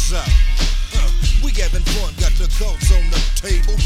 us out. We having fun, got the cards on the table.